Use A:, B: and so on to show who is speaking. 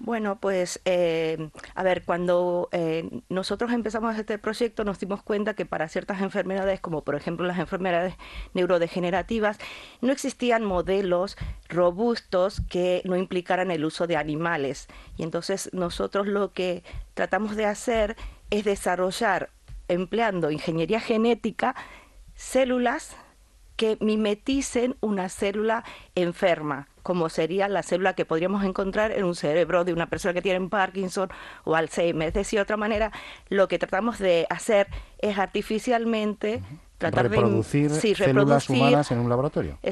A: Bueno, pues a ver, cuando nosotros empezamos este proyecto nos dimos cuenta que para ciertas enfermedades, como por ejemplo las enfermedades neurodegenerativas, no existían modelos robustos que no implicaran el uso de animales. Y entonces nosotros lo que tratamos de hacer es desarrollar, empleando ingeniería genética, células que mimeticen una célula enferma, como sería la célula que podríamos encontrar en un cerebro de una persona que tiene Parkinson o Alzheimer. Es decir, de otra manera, lo que tratamos de hacer es artificialmente tratar de
B: Reproducir
A: sí,
B: células
A: reproducir
B: humanas en un laboratorio.